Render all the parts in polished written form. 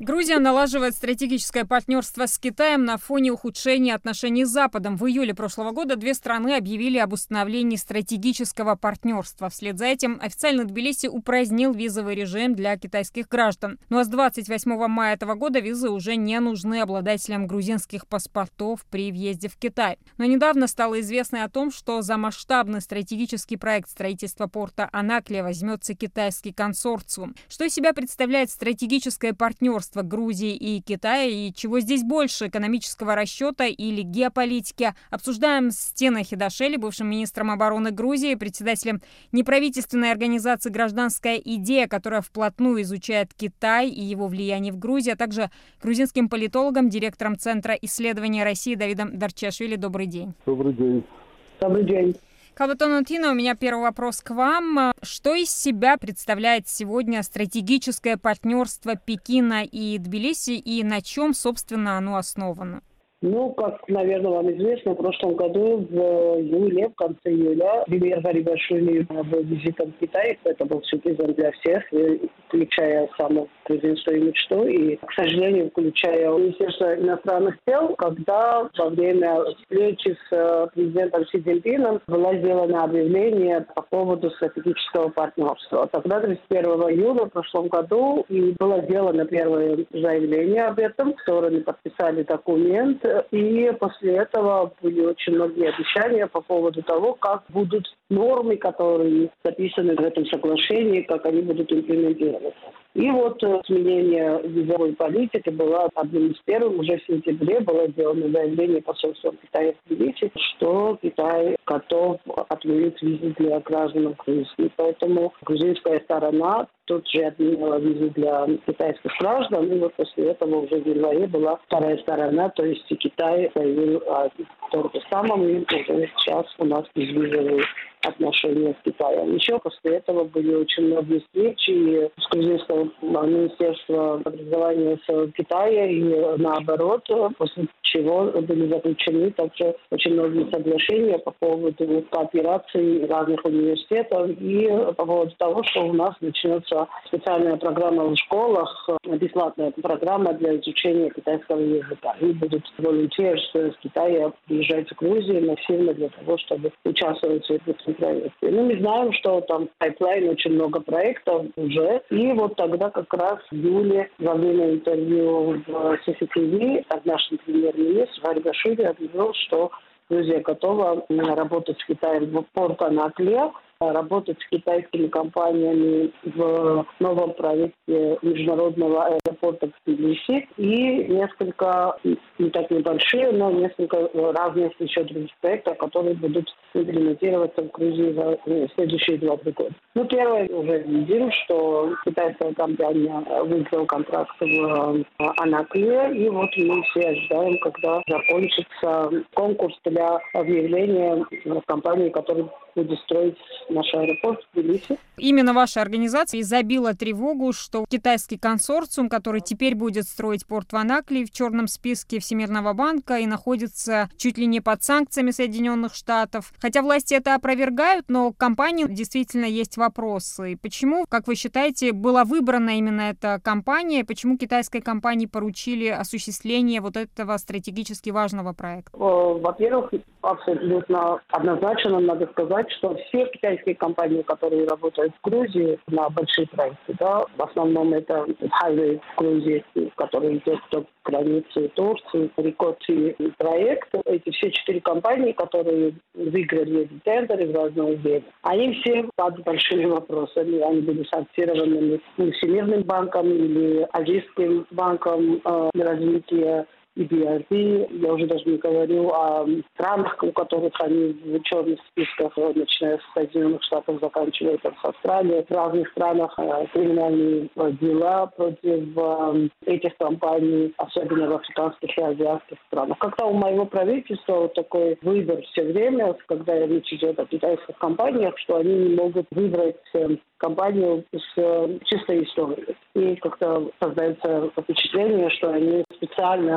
Грузия налаживает стратегическое партнерство с Китаем на фоне ухудшения отношений с Западом. В июле прошлого года две страны объявили об установлении стратегического партнерства. Вслед за этим официально Тбилиси упразднил визовый режим для китайских граждан. Ну а с 28 мая этого года визы уже не нужны обладателям грузинских паспортов при въезде в Китай. Но недавно стало известно о том, что за масштабный стратегический проект строительства порта Анаклия возьмется китайский консорциум. Что из себя представляет стратегическое партнерство Грузии и Китая, и чего здесь больше – экономического расчета или геополитики? Обсуждаем с Тиной Хидашели, бывшим министром обороны Грузии, председателем неправительственной организации «Гражданская идея», которая вплотную изучает Китай и его влияние в Грузии, а также грузинским политологом, директором Центра исследования России Давидом Дарчашвили. Добрый день. Добрый день. Добрый день. Калбатон Тина, у меня первый вопрос к вам. Что из себя представляет сегодня стратегическое партнерство Пекина и Тбилиси, и на чем, собственно, оно основано? Как, наверное, вам известно, в прошлом году в июле, в конце июля, премьер Гарибашвили был визитом в Китай. Это был сюрпризом для всех, включая саму грузинскую мечту и, к сожалению, включая Министерство иностранных дел, когда во время встречи с президентом Си Цзиньпином было сделано объявление по поводу стратегического партнерства. Тогда, 31 июля в прошлом году, и было сделано первое заявление об этом. Стороны подписали документ. И после этого были очень многие обещания по поводу того, как будут нормы, которые записаны в этом соглашении, как они будут имплементироваться. И изменение визовой политики было одним из первых. Уже в сентябре было сделано заявление посольства Китая в Тбилиси, что Китай готов отменить визы для граждан Грузии. Поэтому грузинская сторона тут же отменила визы для китайских граждан. И после этого уже в январе была вторая сторона, то есть и Китай заявил о том же самом. И уже сейчас у нас безвизовые отношения с Китаем. Еще после этого были очень многие встречи с грузинского министерства образования с Китая и наоборот, после чего были заключены также очень многие соглашения по поводу кооперации разных университетов и по поводу того, что у нас начнется специальная программа в школах, бесплатная программа для изучения китайского языка. И будут волонтеры с Китая приезжать в Грузию насильно для того, чтобы участвовать в этом проекте. Мы знаем, что там в пайплайне очень много проектов уже. И тогда как раз в июле во время интервью в CCTV наш премьер-министр Гарибашвили объявил, что Грузия готова работать с Китаем в порт Анаклия, работать с китайскими компаниями в новом проекте международного аэропорта в Тбилиси и несколько, не так небольшие, но несколько разных еще других проектов, которые будут имплементироваться в Грузии в следующие 2-3 года. Первое, уже видим, что китайская компания выиграла контракт в Анаклии, и мы все ожидаем, когда закончится конкурс для объявления компании, которая будет строить наш аэропорт в Тбилиси. Именно ваша организация забила тревогу, что китайский консорциум, который теперь будет строить порт в Анаклии, в черном списке Всемирного банка и находится чуть ли не под санкциями Соединенных Штатов. Хотя власти это опровергают, но к компании действительно есть вопросы. Почему, как вы считаете, была выбрана именно эта компания? Почему китайской компании поручили осуществление этого стратегически важного проекта? Во-первых, абсолютно однозначно надо сказать, что все китайские компании, которые работают в Грузии на большие проекты, в основном это Highway в Грузии, который идет до границы Турции, Рикотти проект. Эти все 4 компании, которые выиграли эти тендеры в разное время, они все под большими вопросами. Они были санкционированы Всемирным банком или Азийским банком развития, и BRD. Я уже даже не говорю о странах, у которых они в черных списках, начиная с Соединенных Штатов, заканчивая с Австралией. В разных странах криминальные дела против этих компаний, особенно в африканских и азиатских странах. Как-то у моего правительства такой выбор все время, когда речь идет о китайских компаниях, что они не могут выбрать компанию с чистой историей. И как-то создается впечатление, что они специально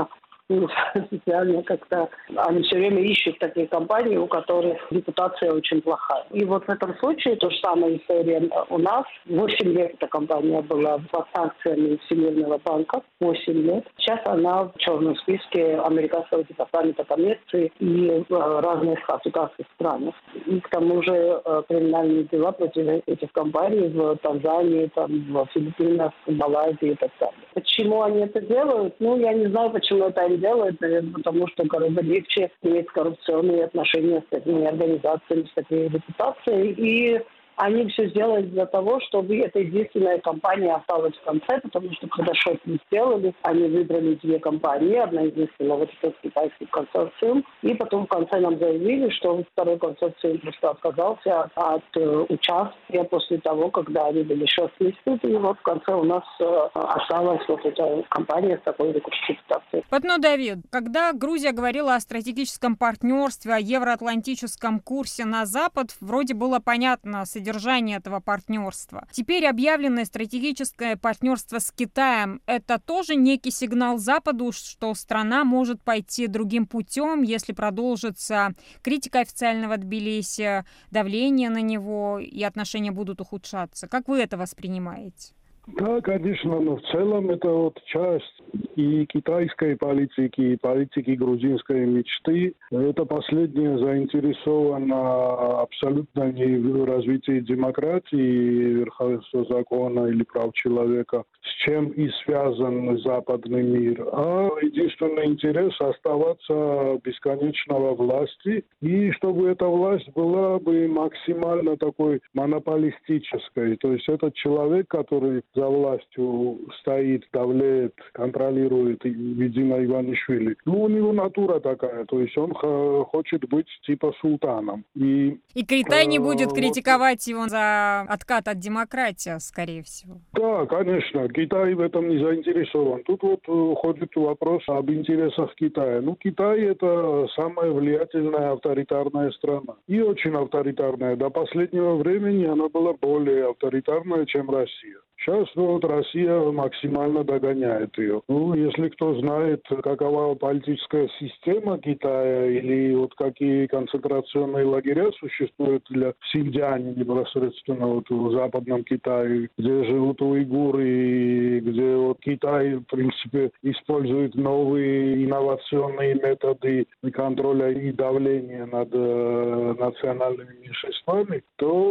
Реально как-то они все время ищут такие компании, у которых репутация очень плохая. И вот в этом случае то же самое история у нас. 8 лет эта компания была под санкциями Всемирного банка. 8 лет. Сейчас она в черном списке Американского департамента коммерции и разных африканских стран. И к тому же криминальные дела против этих компаний в Танзании, там, в Филиппинах, в Малайзии и так далее. Почему они это делают? Я не знаю, почему это они делают, наверное, потому что гораздо легче иметь коррупционные отношения с такими организациями, с такой репутацией. И они все сделали для того, чтобы эта единственная компания осталась в конце, потому что когда шопинг сделали, они выбрали 2 компании, одна единственная, вот этот китайский консорциум, и потом в конце нам заявили, что второй консорциум просто отказался от участия после того, когда они были шорт-листед, и вот в конце у нас осталась вот эта компания с такой репутацией. Давид, когда Грузия говорила о стратегическом партнерстве, о евроатлантическом курсе на Запад, вроде было понятно содержание этого партнерства. Теперь объявленное стратегическое партнерство с Китаем – это тоже некий сигнал Западу, что страна может пойти другим путем, если продолжится критика официального Тбилиси, давление на него, и отношения будут ухудшаться. Как вы это воспринимаете? Да, конечно, но в целом это часть и китайской политики, и политики грузинской мечты. Это последнее заинтересовано абсолютно не в развитии демократии, верховенства закона или прав человека, с чем и связан западный мир, а единственный интерес оставаться бесконечно во власти, и чтобы эта власть была бы максимально такой монополистической. То есть этот человек, который за властью стоит, давлеет, контролирует Видина Иванишвили. У него натура такая, то есть он хочет быть типа султаном. И Китай не будет критиковать его за откат от демократии, скорее всего. Да, конечно, Китай в этом не заинтересован. Тут ходит вопрос об интересах Китая. Китай – это самая влиятельная авторитарная страна. И очень авторитарная. До последнего времени она была более авторитарная, чем Россия. Сейчас Россия максимально догоняет ее. Если кто знает, какова политическая система Китая или какие концентрационные лагеря существуют для синьцзяня непосредственно в Западном Китае, где живут уйгуры, и где Китай, в принципе, использует новые инновационные методы контроля и давления над национальными меньшинствами,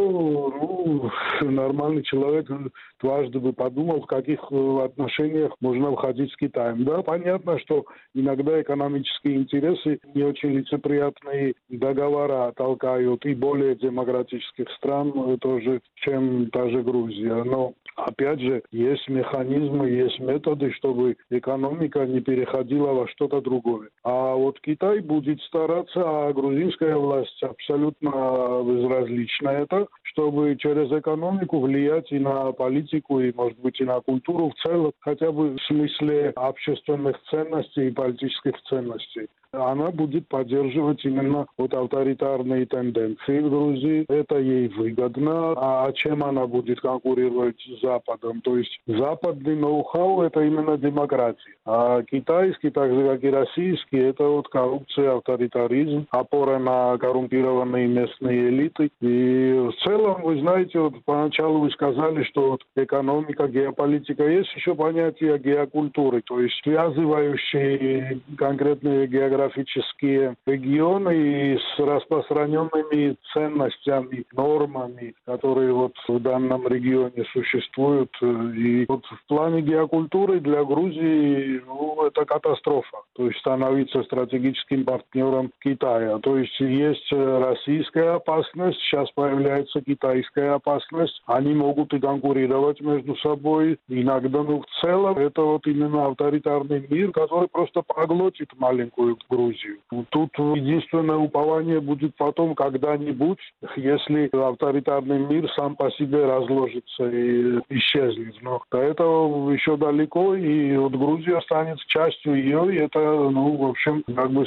то нормальный человек дважды бы подумал, в каких отношениях можно входить с Китаем. Да, понятно, что иногда экономические интересы не очень лицеприятные договора толкают и более демократических стран тоже, чем та же Грузия. Но опять же, есть механизмы, есть методы, чтобы экономика не переходила во что-то другое. А Китай будет стараться, а грузинская власть абсолютно безразлична это, чтобы через экономику влиять и на политику, и, может быть, и на культуру в целом, хотя бы в смысле общественных ценностей и политических ценностей. Она будет поддерживать именно авторитарные тенденции в Грузии. Это ей выгодно. А чем она будет конкурировать с Западом? То есть западный ноу-хау – это именно демократия. А китайский, так же как и российский, это коррупция, авторитаризм, опора на коррумпированные местные элиты. И в целом, вы знаете, поначалу вы сказали, что экономика, геополитика, есть еще понятие геокультуры, то есть связывающие конкретные географические регионы с распространенными ценностями, нормами, которые в данном регионе существуют. И в плане геокультуры для Грузии это катастрофа. То есть становиться стратегическим партнером Китая. То есть российская опасность, сейчас появляется китайская опасность. Они могут и конкурировать между собой. Иногда, в целом, это именно авторитарный мир, который просто проглотит маленькую Грузию. Тут единственное упование будет потом когда-нибудь, если авторитарный мир сам по себе разложится и исчезнет. Но до этого еще далеко, и Грузия станет частью ее, и это, в общем,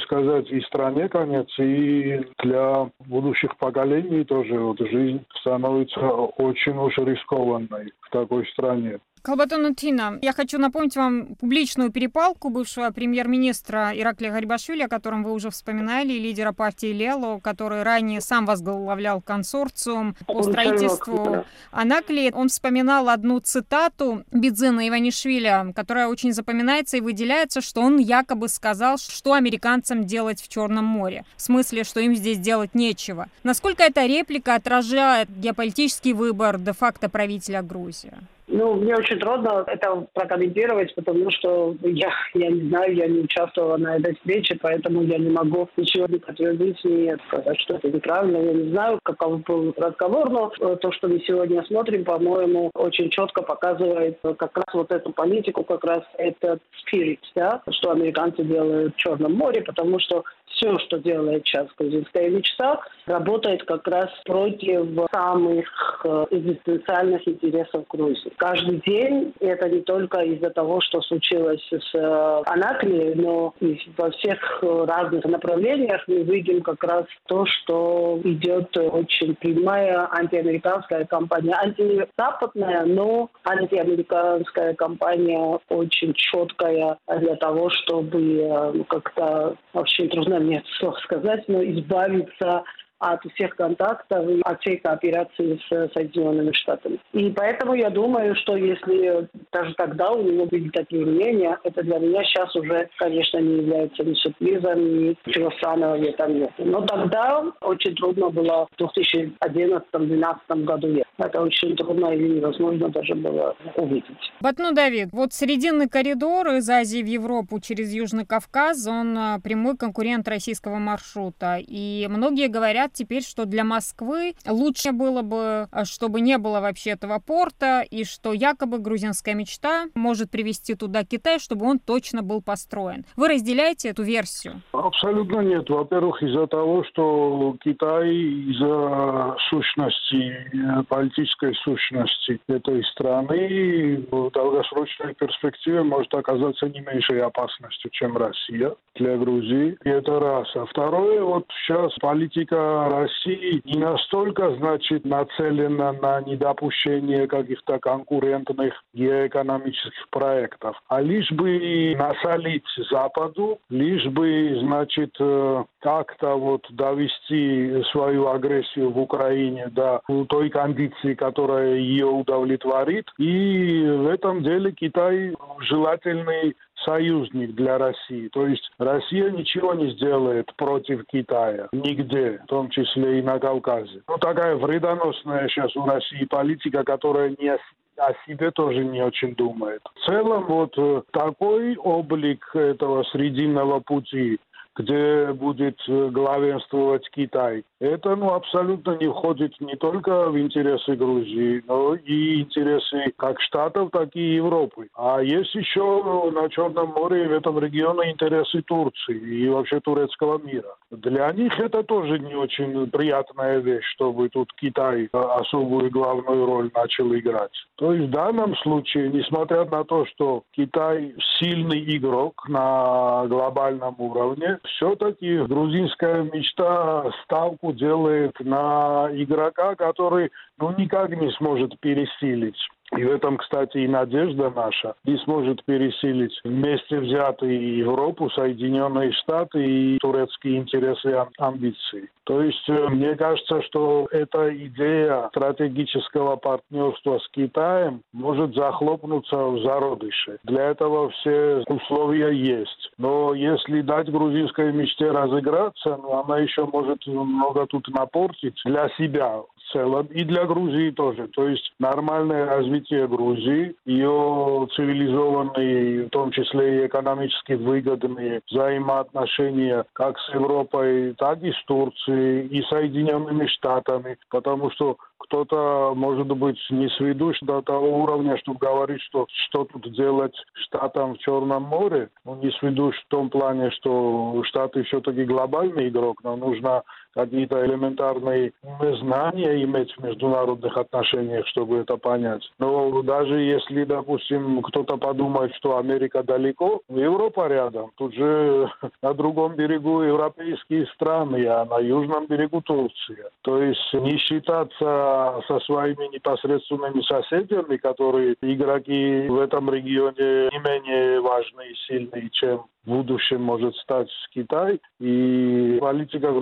и стране конец, и для будущих поколений тоже жизнь становится очень уж рискованной в такой стране. Калбатон Тина, я хочу напомнить вам публичную перепалку бывшего премьер-министра Ираклия Гарибашвили, о котором вы уже вспоминали, лидера партии Лело, который ранее сам возглавлял консорциум по строительству Анакли. Он вспоминал одну цитату Бидзина Иванишвили, которая очень запоминается и выделяется, что он якобы сказал, что американцам делать в Черном море. В смысле, что им здесь делать нечего. Насколько эта реплика отражает геополитический выбор де-факто правителя Грузии? Мне очень трудно это прокомментировать, потому что я не знаю, я не участвовала на этой встрече, поэтому я не могу ничего не подтвердить, не сказать, что это неправильно. Я не знаю, каков был разговор, но то, что мы сегодня смотрим, по-моему, очень четко показывает как раз вот эту политику, как раз этот spirit, да, что американцы делают в Черном море, потому что все, что делает сейчас грузинская мечта, работает как раз против самых экзистенциальных интересов Грузии. Каждый день, это не только из-за того, что случилось с Анакли, но и во всех разных направлениях мы видим как раз то, что идет очень прямая антиамериканская кампания. Антизападная, но антиамериканская кампания очень четкая для того, чтобы как-то, вообще трудно мне слов сказать, но избавиться от всех контактов и от всей кооперации с Соединенными Штатами. И поэтому я думаю, что если даже тогда у него были такие мнения, это для меня сейчас уже, конечно, не является ни сюрпризом, ни ничего странного в этом нет. Но тогда очень трудно было в 2011-2012 году. Это очень трудно или невозможно даже было увидеть. Батну Давид, вот срединный коридор из Азии в Европу через Южный Кавказ, он прямой конкурент российского маршрута. И многие говорят теперь, что для Москвы лучше было бы, чтобы не было вообще этого порта, и что якобы грузинская мечта может привести туда Китай, чтобы он точно был построен. Вы разделяете эту версию? Абсолютно нет. Во-первых, из-за того, что Китай из-за сущности, политической сущности этой страны в долгосрочной перспективе может оказаться не меньшей опасностью, чем Россия для Грузии. И это раз. А второе, вот сейчас политика России не настолько, нацелена на недопущение каких-то конкурентных геоэкономических проектов, а лишь бы насолить Западу, лишь бы, как-то довести свою агрессию в Украине до той кондиции, которая ее удовлетворит. И в этом деле Китай желательный союзник для России. То есть Россия ничего не сделает против Китая. Нигде, в том числе и на Кавказе. Такая вредоносная сейчас у России политика, которая не о себе тоже не очень думает. В целом, такой облик этого срединного пути, где будет главенствовать Китай. Это абсолютно не входит не только в интересы Грузии, но и интересы как Штатов, так и Европы. А есть еще на Черном море в этом регионе интересы Турции и вообще турецкого мира. Для них это тоже не очень приятная вещь, чтобы тут Китай особую главную роль начал играть. То есть в данном случае, несмотря на то, что Китай сильный игрок на глобальном уровне, все-таки грузинская мечта ставку делает на игрока, который никак не сможет пересилить. И в этом, кстати, и надежда наша не сможет пересилить вместе взятые Европу, Соединенные Штаты и турецкие интересы и амбиции. То есть, мне кажется, что эта идея стратегического партнерства с Китаем может захлопнуться в зародыше. Для этого все условия есть. Но если дать грузинской мечте разыграться, она еще может много тут напортить для себя в целом и для Грузии тоже. То есть нормальное развитие Грузии, ее цивилизованные, в том числе и экономически выгодные взаимоотношения как с Европой, так и с Турцией, и Соединенными Штатами, потому что кто-то, может быть, не сведущ до того уровня, чтобы говорить, что тут делать Штатам в Черном море. Не сведущ в том плане, что Штаты все-таки глобальный игрок, но нужно какие-то элементарные знания иметь в международных отношениях, чтобы это понять. Но даже если, допустим, кто-то подумает, что Америка далеко, Европа рядом. Тут же на другом берегу европейские страны, а на южном берегу Турция. То есть не считаться это со своими непосредственными соседями, которые игроки в этом регионе не менее важные и сильные, чем в будущем может стать Китай. И политика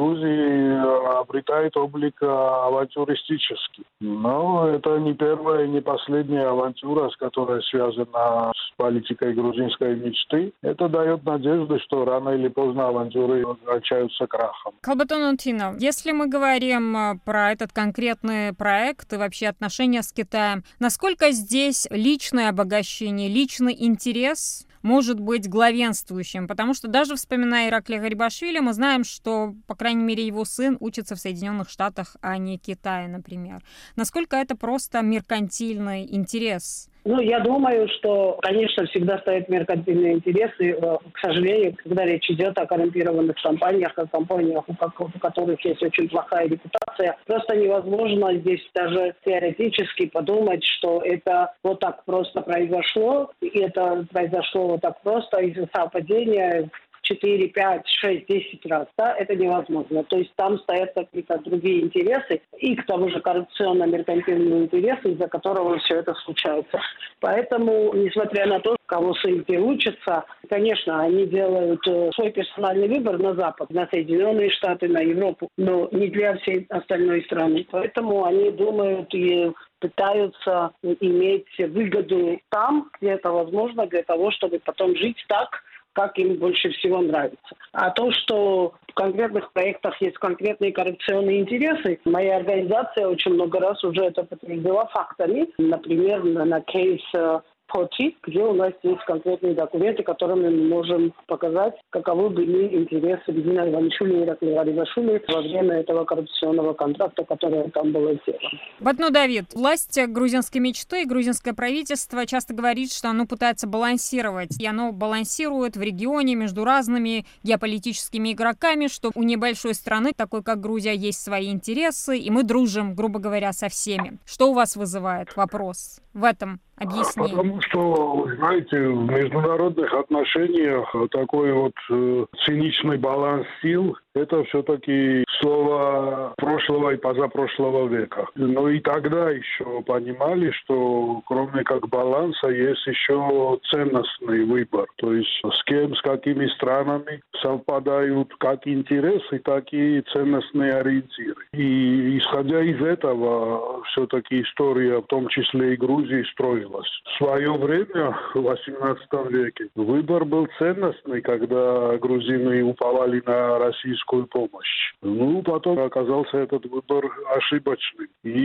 Грузии обретает облик авантюристический. Но это не первая и не последняя авантюра, с которой связана с политикой грузинской мечты. Это дает надежду, что рано или поздно авантюры кончаются крахом. Калбатон Антинов, если мы говорим про этот конкретный проект и вообще отношения с Китаем, насколько здесь личное обогащение, личный интерес может быть главенствующим? Потому что даже вспоминая Ираклия Гарибашвили, мы знаем, что, по крайней мере, его сын учится в Соединенных Штатах, а не Китае, например. Насколько это просто меркантильный интерес? Я думаю, что, конечно, всегда стоят меркантильные интересы. К сожалению, когда речь идет о коррумпированных компаниях, о компаниях, у которых есть очень плохая репутация, просто невозможно здесь даже теоретически подумать, что это вот так просто произошло, и это произошло вот так просто из-за совпадения 4, 5, 6, 10 раз, да, это невозможно. То есть там стоят какие-то другие интересы и к тому же коррупционно-меркантильные интересы, из-за которого все это случается. Поэтому, несмотря на то, кого сын где учатся, конечно, они делают свой персональный выбор на Запад, на Соединенные Штаты, на Европу, но не для всей остальной страны. Поэтому они думают и пытаются иметь выгоду там, где это возможно, для того, чтобы потом жить так, как им больше всего нравится. А то, что в конкретных проектах есть конкретные коррупционные интересы, моя организация очень много раз уже это подтвердила фактами. Например, на кейс Поти, где у нас есть конкретные документы, которыми мы можем показать, каковы были интересы Регина Иванишвили и Ираклия Гарибашвили во время этого коррупционного контракта, который там был сделан. Батну Давид, власть грузинской мечты и грузинское правительство часто говорит, что оно пытается балансировать. И оно балансирует в регионе между разными геополитическими игроками, что у небольшой страны, такой как Грузия, есть свои интересы, и мы дружим, грубо говоря, со всеми. Что у вас вызывает вопрос в этом объяснении? Потому что, знаете, в международных отношениях такой вот циничный баланс сил – это все-таки слово прошлого и позапрошлого века. Но и тогда еще понимали, что кроме как баланса есть еще ценностный выбор. То есть с кем, с какими странами совпадают как интересы, так и ценностные ориентиры. И исходя из этого все-таки история, в том числе и Грузии, строилась. В свое время, в XVIII веке, выбор был ценностный, когда грузины уповали на российскую помощь. Потом оказался этот выбор ошибочным.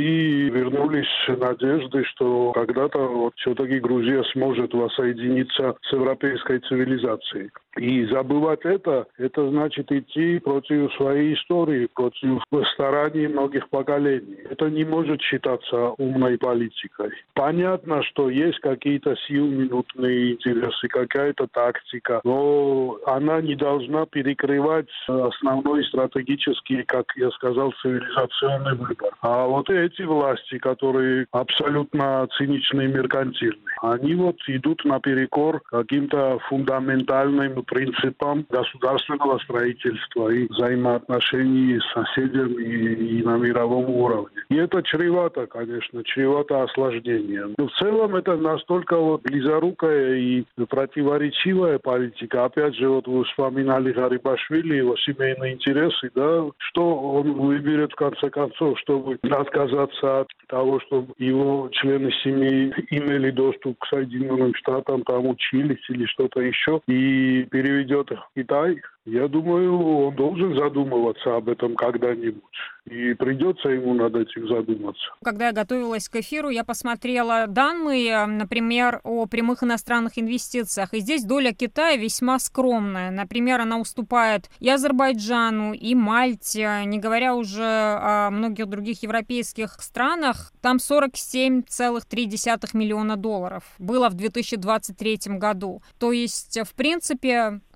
И вернулись надежды, что когда-то все-таки Грузия сможет воссоединиться с европейской цивилизацией. И забывать это значит идти против своей истории, против стараний многих поколений. Это не может считаться умной политикой. Понятно, что есть какие-то сиюминутные интересы, какая-то тактика, но она не должна перекрывать основной стратегический, как я сказал, цивилизационный выбор. А вот эти власти, которые абсолютно циничные и меркантильные, они идут наперекор каким-то фундаментальным принципам государственного строительства и взаимоотношений с соседями и на мировом уровне. И это чревато, конечно, чревато осложнением. Но в целом это настолько близорукая и противоречивая политика. Опять же, вы вспоминали Гарибашвили, его семейные интересы, да, что он выберет в конце концов, чтобы отказаться от того, чтобы его члены семьи имели доступ к Соединенным Штатам, там учились или что-то еще, и переведет их в Китай. Я думаю, он должен задумываться об этом когда-нибудь. И придется ему над этим задуматься. Когда я готовилась к эфиру, я посмотрела данные, например, о прямых иностранных инвестициях. И здесь доля Китая весьма скромная. Например, она уступает и Азербайджану, и Мальте, не говоря уже о многих других европейских странах. Там $47,3 миллиона было в 2023 году. То есть, в принципе,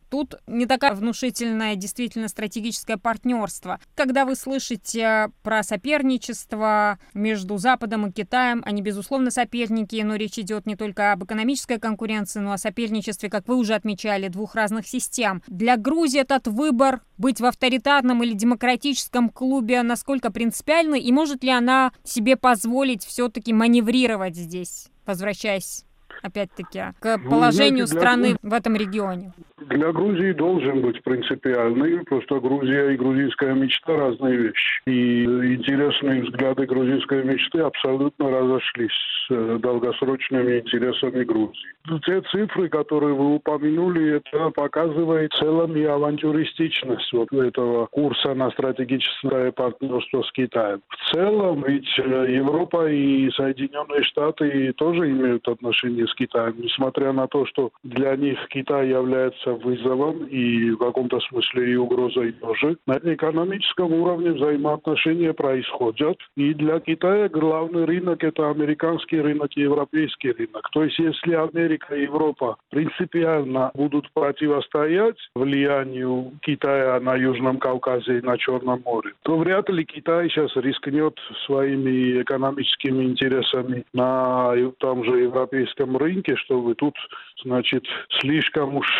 тут не такая внушительная действительно стратегическое партнерство. Когда вы слышите про соперничество между Западом и Китаем, они, безусловно, соперники, но речь идет не только об экономической конкуренции, но о соперничестве, как вы уже отмечали, двух разных систем. Для Грузии этот выбор быть в авторитарном или демократическом клубе насколько принципиальный, и может ли она себе позволить все-таки маневрировать здесь, возвращаясь опять-таки к положению страны в этом регионе? Для Грузии должен быть принципиальный, просто Грузия и грузинская мечта разные вещи. И интересные взгляды грузинской мечты абсолютно разошлись с долгосрочными интересами Грузии. Те цифры, которые вы упомянули, это показывает в целом и авантюристичность вот этого курса на стратегическое партнерство с Китаем. В целом, ведь Европа и Соединенные Штаты тоже имеют отношение с Китаем, несмотря на то, что для них Китай является вызовом и в каком-то смысле и угрозой тоже. На экономическом уровне взаимоотношения происходят. И для Китая главный рынок – это американский рынок и европейский рынок. То есть если Америка и Европа принципиально будут противостоять влиянию Китая на Южном Кавказе и на Черном море, то вряд ли Китай сейчас рискнет своими экономическими интересами на том же европейском рынке, чтобы тут, значит, слишком уж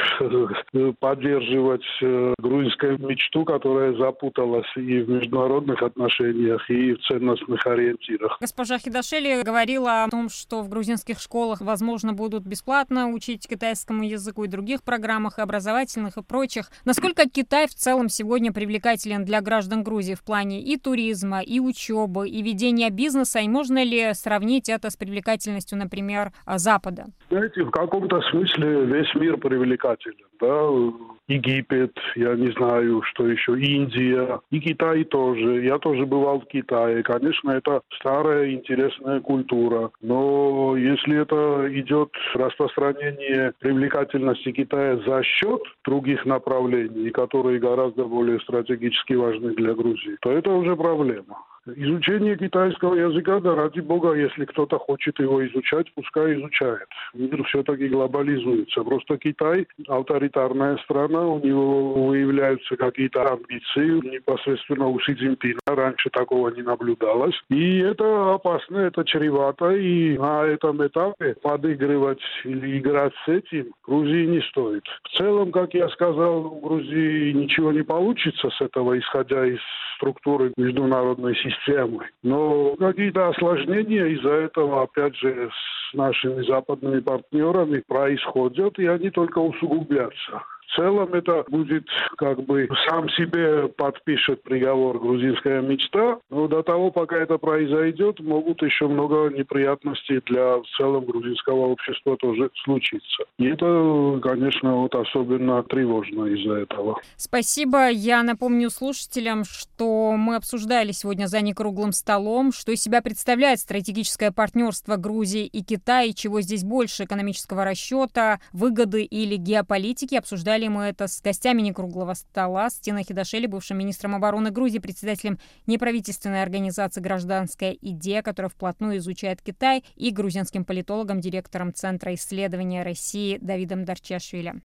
поддерживать грузинскую мечту, которая запуталась и в международных отношениях, и в ценностных ориентирах. Госпожа Хидашвили говорила о том, что в грузинских школах, возможно, будут бесплатно учить китайскому языку и других программах, и образовательных, и прочих. Насколько Китай в целом сегодня привлекателен для граждан Грузии в плане и туризма, и учебы, и ведения бизнеса, и можно ли сравнить это с привлекательностью, например, Запада? Знаете, в каком-то смысле весь мир привлекателен, да? Египет, я не знаю, что еще, Индия, и Китай тоже. Я тоже бывал в Китае. Конечно, это старая интересная культура. Но если это идет распространение привлекательности Китая за счет других направлений, которые гораздо более стратегически важны для Грузии, то это уже проблема. Изучение китайского языка, да, ради бога, если кто-то хочет его изучать, пускай изучает. Мир все-таки глобализуется. Просто Китай авторитарная страна, у него выявляются какие-то амбиции, непосредственно у Си Цзиньпина раньше такого не наблюдалось. И это опасно, это чревато, и на этом этапе подыгрывать или играть с этим Грузии не стоит. В целом, как я сказал, у Грузии ничего не получится с этого, исходя из структуры международной системы. Но какие-то осложнения из-за этого, опять же, с нашими западными партнерами происходят, и они только усугубятся. В целом это будет как бы сам себе подпишет приговор грузинская мечта, но до того, пока это произойдет, могут еще много неприятностей для в целом грузинского общества тоже случиться. И это, конечно, вот особенно тревожно из-за этого. Спасибо. Я напомню слушателям, что мы обсуждали сегодня за некруглым столом, что из себя представляет стратегическое партнерство Грузии и Китая, и чего здесь больше: экономического расчета, выгоды или геополитики. Обсуждали мы это с гостями некруглого стола, с Тиной Хидашвили, бывшим министром обороны Грузии, председателем неправительственной организации «Гражданская идея», которая вплотную изучает Китай, и грузинским политологом, директором Центра исследования России Давидом Дарчашвили.